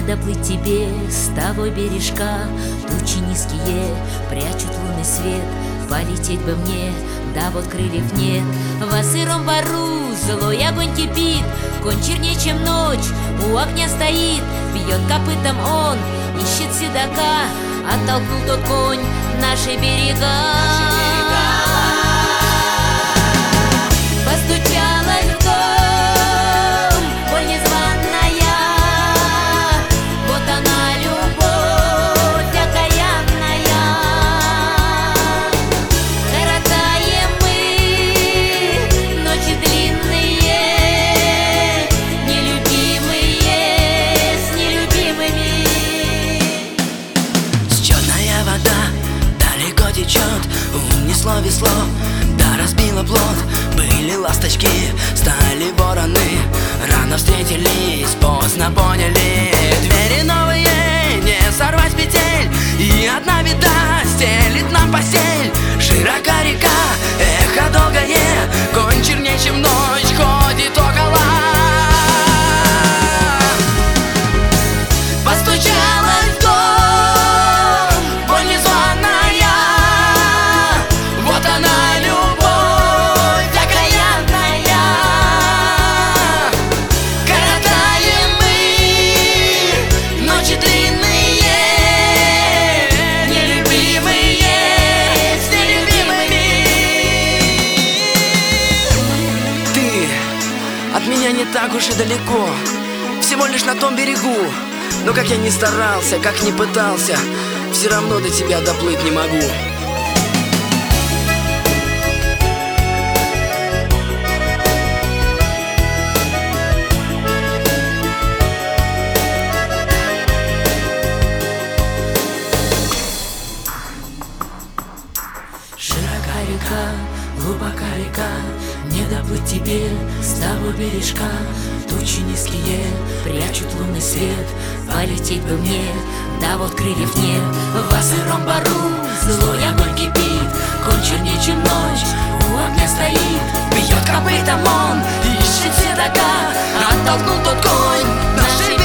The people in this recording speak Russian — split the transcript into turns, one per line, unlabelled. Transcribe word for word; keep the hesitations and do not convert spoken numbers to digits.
доплыть тебе с того бережка. Тучи низкие прячут лунный свет. Полететь бы мне, да вот крыльев нет. Во сыром бару злой огонь кипит. Конь чернее, чем ночь, у огня стоит. Бьет копытом он, ищет седока. Оттолкнул тот конь наши берега. Постучалась в дом боль незваная. Вот она, любовь окаянная. Коротаем мы ночи длинные, нелюбимые с нелюбимыми.
Черная вода далеко течет, унесло весло, да разбило плот. Были ласточки, стали вороны, рано встретились, поздно поняли. Двери новые не сорвать с петель, и одна беда стелит нам постель. Широка река, эхо долгое, конь чернее, чем ночь, ходит около. Постучалась в дом боль незваная. Вот она, любовь окаянная. Коротаем мы ночи длинные, нелюбимые с нелюбимыми. Ты от меня не так уж и далеко, всего лишь на том берегу. Но как я ни старался, как ни пытался, все равно до тебя доплыть не могу.
Широка река, глубока река, не доплыть тебе с того бережка. Тучи низкие прячут лунный свет. Полететь бы мне, да вот крыльев нет. Во сыром бару злой огонь кипит. Конь чернее, чем ночь, у огня стоит. Бьет копытом он, ищет седока. Оттолкнул тот конь наши